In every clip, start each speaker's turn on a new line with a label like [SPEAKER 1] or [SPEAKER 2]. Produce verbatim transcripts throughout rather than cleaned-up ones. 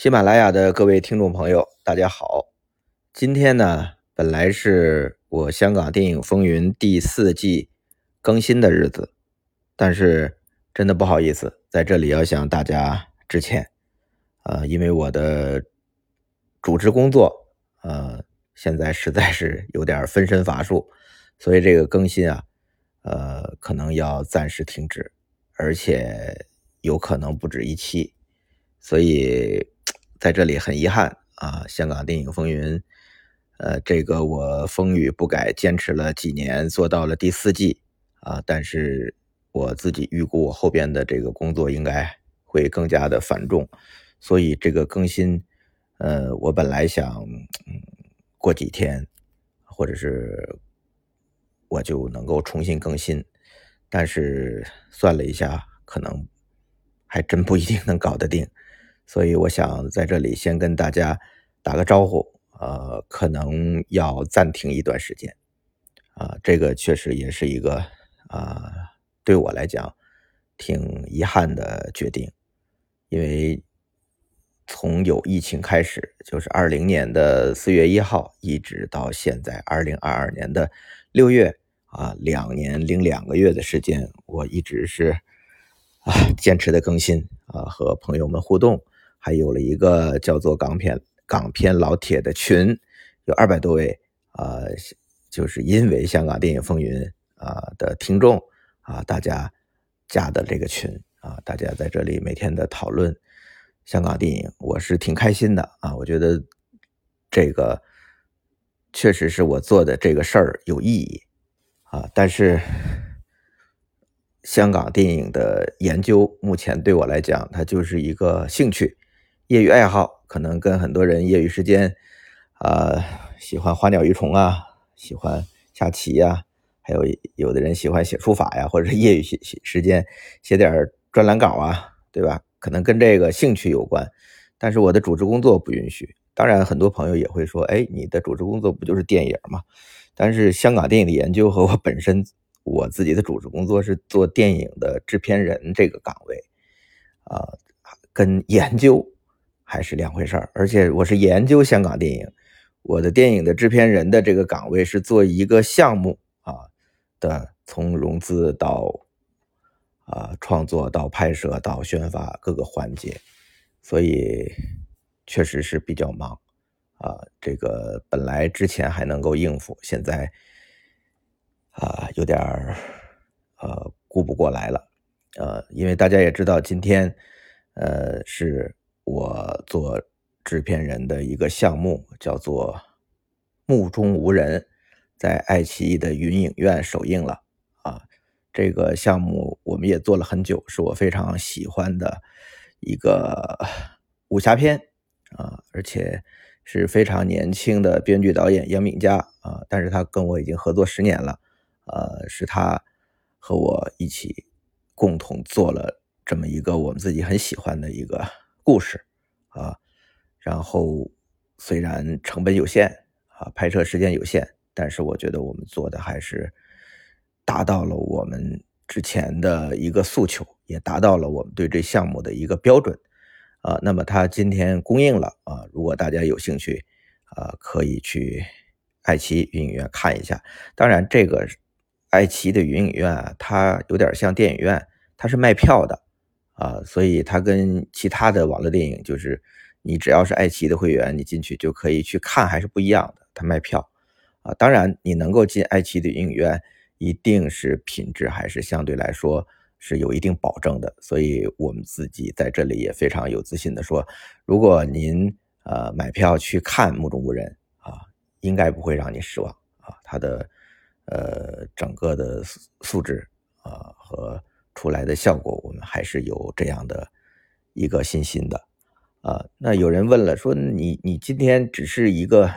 [SPEAKER 1] 喜马拉雅的各位听众朋友，大家好。今天呢，本来是我香港电影风云第四季更新的日子，但是真的不好意思，在这里要向大家致歉。呃，因为我的主持工作，呃，现在实在是有点分身乏术，所以这个更新啊，呃，可能要暂时停止，而且有可能不止一期。所以在这里很遗憾啊，香港电影风云，呃，这个我风雨不改，坚持了几年，做到了第四季啊，但是我自己预估我后边的这个工作应该会更加的繁重，所以这个更新，呃，我本来想，嗯，过几天，或者是我就能够重新更新，但是算了一下，可能还真不一定能搞得定。所以我想在这里先跟大家打个招呼，呃，可能要暂停一段时间，啊、这个确实也是一个啊、呃对我来讲挺遗憾的决定，因为从有疫情开始，就是二零年的四月一号，一直到现在二零二二年的六月啊，两年零两个月的时间，我一直是啊坚持的更新啊，和朋友们互动。还有了一个叫做港片港片老铁的群，有二百多位啊、呃，就是因为香港电影风云啊、呃、的听众啊，大家加的这个群啊，大家在这里每天的讨论香港电影，我是挺开心的啊，我觉得这个确实是我做的这个事儿有意义啊，但是香港电影的研究目前对我来讲，它就是一个兴趣。业余爱好，可能跟很多人业余时间呃，喜欢花鸟鱼虫啊，喜欢下棋呀，还有有的人喜欢写书法呀，或者是业余时间写点专栏稿啊，对吧？可能跟这个兴趣有关，但是我的主持工作不允许。当然很多朋友也会说，哎，你的主持工作不就是电影吗？但是香港电影的研究和我本身我自己的主持工作是做电影的制片人这个岗位啊、呃，跟研究还是两回事儿，而且我是研究香港电影，我的电影的制片人的这个岗位是做一个项目啊的，从融资到啊创作到拍摄到宣发各个环节，所以确实是比较忙啊。这个本来之前还能够应付，现在啊有点呃顾不过来了，呃，因为大家也知道，今天呃是我做制片人的一个项目，叫做《目中无人》，在爱奇艺的云影院首映了啊。这个项目我们也做了很久，是我非常喜欢的一个武侠片啊，而且是非常年轻的编剧导演杨敏佳啊，但是他跟我已经合作十年了，呃，是他和我一起共同做了这么一个我们自己很喜欢的一个故事啊，然后虽然成本有限啊，拍摄时间有限，但是我觉得我们做的还是达到了我们之前的一个诉求，也达到了我们对这项目的一个标准啊。那么它今天公映了啊，如果大家有兴趣啊，可以去爱奇艺云影院看一下。当然，这个爱奇艺的云影院啊，它有点像电影院，它是卖票的啊，所以它跟其他的网络电影就是你只要是爱奇艺的会员，你进去就可以去看，还是不一样的，它卖票啊。当然，你能够进爱奇艺的云影院，一定是品质还是相对来说是有一定保证的，所以我们自己在这里也非常有自信的说，如果您呃买票去看《目中无人》啊，应该不会让你失望啊，它的呃整个的素质啊和出来的效果，我们还是有这样的一个信心的啊。那有人问了，说你你今天只是一个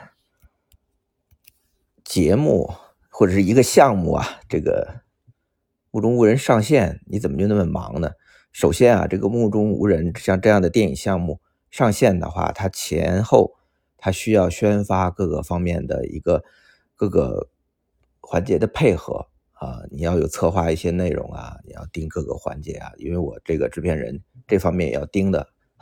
[SPEAKER 1] 节目或者是一个项目啊，这个目中无人上线，你怎么就那么忙呢？首先啊，这个目中无人像这样的电影项目上线的话，它前后它需要宣发各个方面的一个各个环节的配合啊，你要有策划一些内容啊，你要盯各个环节啊，因为我这个制片人这方面也要盯的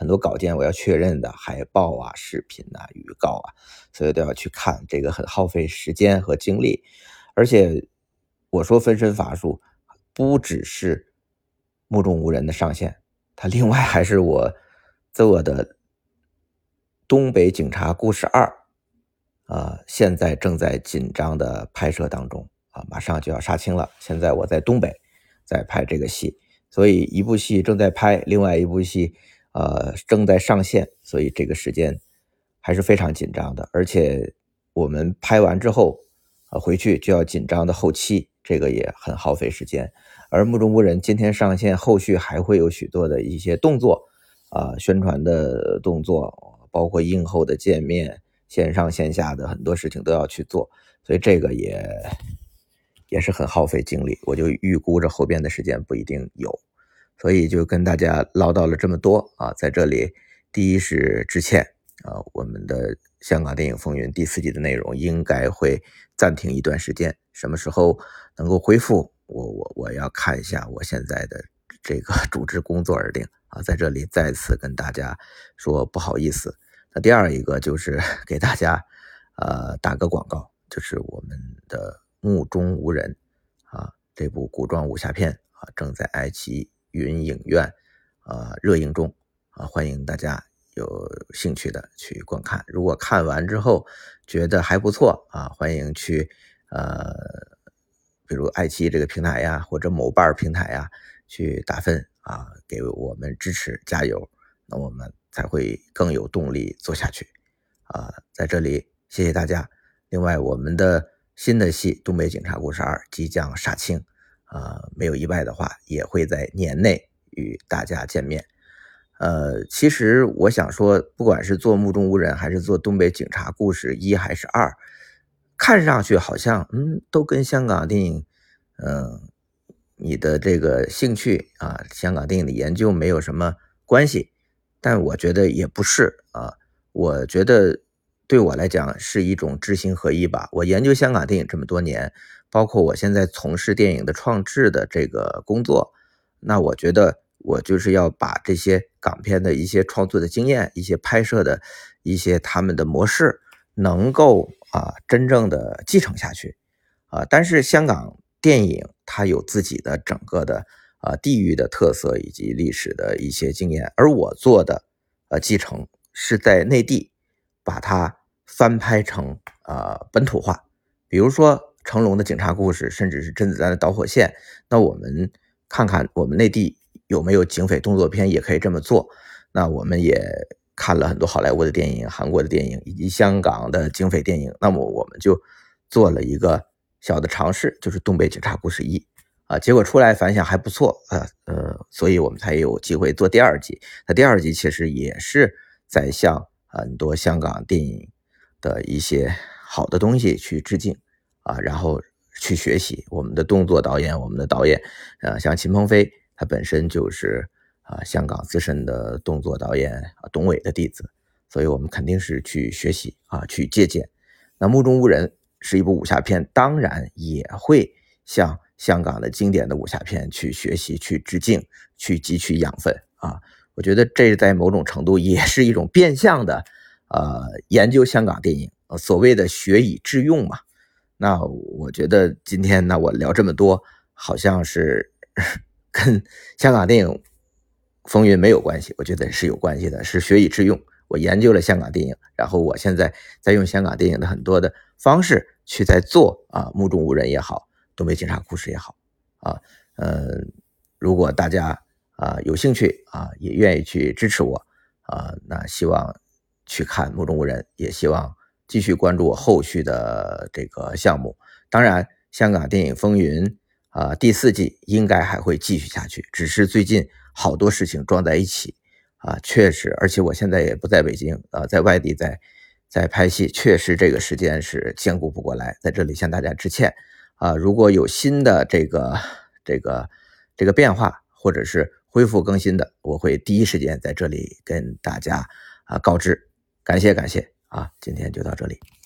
[SPEAKER 1] 很多稿件我要确认的，海报啊、视频啊、预告啊，所以都要去看，这个很耗费时间和精力。而且我说分身乏术，不只是目中无人的上线，它另外还是我做的东北警察故事二，啊，现在正在紧张的拍摄当中啊，马上就要杀青了。现在我在东北，在拍这个戏，所以一部戏正在拍，另外一部戏呃正在上线，所以这个时间还是非常紧张的。而且我们拍完之后，呃回去就要紧张的后期，这个也很耗费时间。而目中无人今天上线，后续还会有许多的一些动作啊、呃，宣传的动作，包括映后的见面。线上线下的很多事情都要去做，所以这个也也是很耗费精力，我就预估着后边的时间不一定有，所以就跟大家唠叨了这么多啊，在这里第一是致歉啊，我们的香港电影风云第四季的内容应该会暂停一段时间，什么时候能够恢复，我我我要看一下我现在的这个组织工作而定啊，在这里再次跟大家说不好意思。那第二一个就是给大家呃打个广告，就是我们的目中无人啊这部古装武侠片啊正在爱奇艺云影院啊热映中啊，欢迎大家有兴趣的去观看。如果看完之后觉得还不错啊，欢迎去呃比如爱奇艺这个平台呀，或者某瓣平台呀去打分啊，给我们支持加油，那我们才会更有动力做下去啊！在这里谢谢大家。另外，我们的新的戏《东北警察故事二》即将杀青啊，没有意外的话，也会在年内与大家见面。呃，其实我想说，不管是做目中无人，还是做东北警察故事一还是二，看上去好像嗯都跟香港电影，嗯，你的这个兴趣啊，香港电影的研究没有什么关系。但我觉得也不是啊，我觉得对我来讲是一种知行合一吧。我研究香港电影这么多年，包括我现在从事电影的创制的这个工作，那我觉得我就是要把这些港片的一些创作的经验，一些拍摄的一些他们的模式，能够啊真正的继承下去啊。但是香港电影它有自己的整个的啊，地域的特色以及历史的一些经验，而我做的呃继承是在内地把它翻拍成呃本土化，比如说成龙的警察故事，甚至是甄子丹的导火线，那我们看看我们内地有没有警匪动作片也可以这么做。那我们也看了很多好莱坞的电影、韩国的电影以及香港的警匪电影，那么我们就做了一个小的尝试，就是东北警察故事一。啊，结果出来反响还不错啊，呃，所以我们才有机会做第二季。那第二季其实也是在向很多香港电影的一些好的东西去致敬啊，然后去学习我们的动作导演，我们的导演，呃，像秦鹏飞，他本身就是啊香港资深的动作导演啊董伟的弟子，所以我们肯定是去学习啊，去借鉴。那目中无人是一部武侠片，当然也会向香港的经典的武侠片去学习、去致敬、去汲取养分啊！我觉得这在某种程度也是一种变相的呃研究香港电影，所谓的学以致用嘛。那我觉得今天呢，我聊这么多，好像是跟香港电影风云没有关系，我觉得是有关系的，是学以致用。我研究了香港电影，然后我现在在用香港电影的很多的方式去在做啊，目中无人也好，东北警察故事也好啊，呃，如果大家啊有兴趣啊，也愿意去支持我啊，那希望去看目中无人，也希望继续关注我后续的这个项目。当然，香港电影风云啊第四季应该还会继续下去，只是最近好多事情撞在一起啊，确实，而且我现在也不在北京啊，在外地在在拍戏，确实这个时间是兼顾不过来，在这里向大家致歉。啊，如果有新的这个这个这个变化，或者是恢复更新的，我会第一时间在这里跟大家啊告知。感谢感谢啊，今天就到这里。